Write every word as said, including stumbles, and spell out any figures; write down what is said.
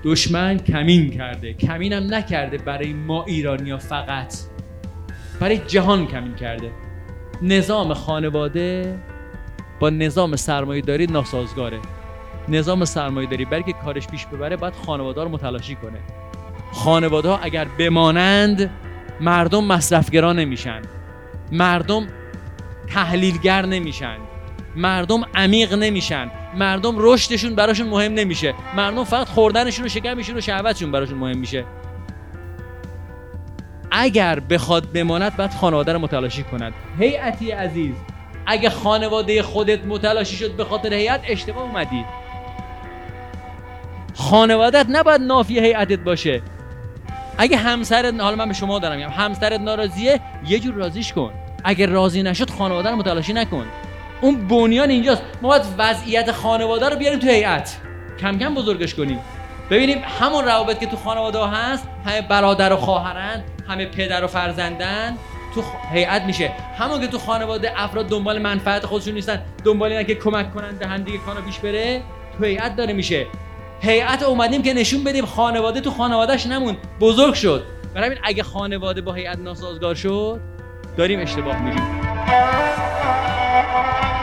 دشمن کمین کرده. کمین هم نکرده برای ما ایرانی‌ها فقط، برای جهان کمین کرده. نظام خانواده با نظام سرمایه‌داری ناسازگاره. نظام سرمایه‌داری برای که کارش پیش ببره باید خانواده رو متلاشی کنه. خانواده ها اگر بمانند مردم مصرفگرا نمیشن، مردم تحلیلگر نمیشن، مردم عمیق نمیشن، مردم رشدشون براشون مهم نمیشه، مردم فقط خوردنشون و شکمشون و شهوتشون براشون مهم میشه. اگر بخواد بماند باید خانواده رو متلاشی کند. هیئتی عزیز، اگه خانواده خودت متلاشی شد به خاطر هیئت، اشتباه اومدی. خانوادت نباید نافی هیئتت باشه. اگه همسرت، حالا من به شما دارم میگم، همسرت ناراضیه یه جور راضیش کن. اگه راضی نشد خانواده رو متلاشی نکن. اون بنیان اینجاست. ما باید وضعیت خانواده رو بیاریم تو هیئت، کم کم بزرگش کنیم. ببینیم همون روابط که تو خانواده ها هست، همه برادر و خواهرن، همه پدر و فرزندن، تو هیئت میشه. همون که تو خانواده افراد دنبال منفعت خودشون نیستن، دنبال اینن که کمک کنن به هم دیگه کارا پیش بره، تو هیئت داره میشه. هیئت اومدیم که نشون بدیم خانواده تو خانواده‌اش نموند، بزرگ شد. برای همین اگه خانواده با هیئت ناسازگار شد، داریم اشتباه میریم.